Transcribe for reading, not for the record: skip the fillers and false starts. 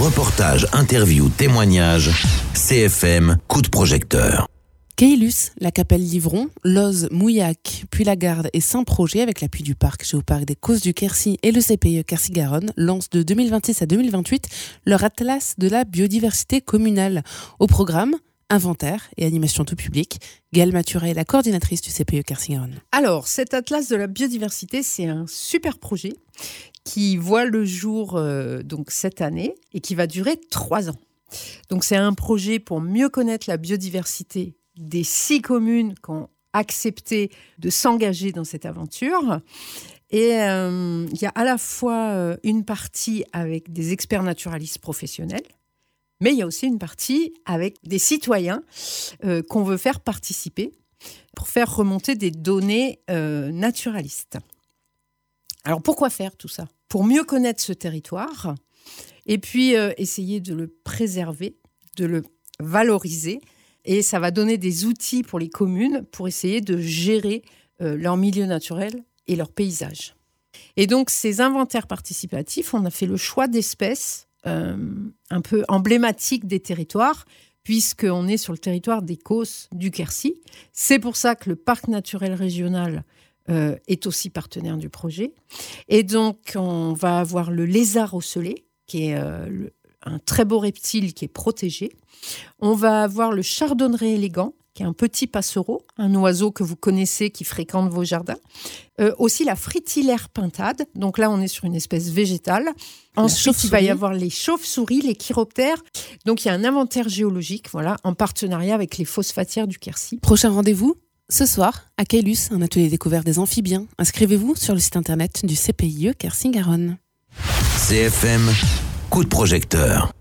Reportages, interviews, témoignages. CFM, coup de projecteur. Caylus, la Capelle Livron, Loz, Mouillac, Puy-la-Garde et Saint-Projet, avec l'appui du parc Géoparc des Causses du Quercy et le CPE Quercy-Garonne, lancent de 2026 à 2028 leur atlas de la biodiversité communale. Au programme, inventaire et animation tout public. Gaëlle Mathuret est la coordinatrice du CPE Quercy-Garonne. Alors, cet atlas de la biodiversité, c'est un super projet qui voit le jour donc cette année et qui va durer 3 ans. Donc, c'est un projet pour mieux connaître la biodiversité des 6 communes qui ont accepté de s'engager dans cette aventure. Et il y a à la fois une partie avec des experts naturalistes professionnels, mais il y a aussi une partie avec des citoyens qu'on veut faire participer pour faire remonter des données naturalistes. Alors, pourquoi faire tout ça ? Pour mieux connaître ce territoire et puis essayer de le préserver, de le valoriser. Et ça va donner des outils pour les communes pour essayer de gérer leur milieu naturel et leur paysage. Et donc, ces inventaires participatifs, on a fait le choix d'espèces un peu emblématiques des territoires, puisqu'on est sur le territoire des Causses du Quercy. C'est pour ça que le parc naturel régional est aussi partenaire du projet. Et donc, on va avoir le lézard ocellé, qui est un très beau reptile qui est protégé. On va avoir le chardonneret élégant, qui est un petit passereau, un oiseau que vous connaissez qui fréquente vos jardins. Aussi la fritillaire pintade. Donc là, on est sur une espèce végétale. Ensuite, il va y avoir les chauves-souris, les chiroptères. Donc il y a un inventaire géologique, voilà, en partenariat avec les phosphatières du Quercy. Prochain rendez-vous ce soir à Caylus, un atelier découvert des amphibiens. Inscrivez-vous sur le site internet du CPIE Quercy-Garonne. CFM, coup de projecteur.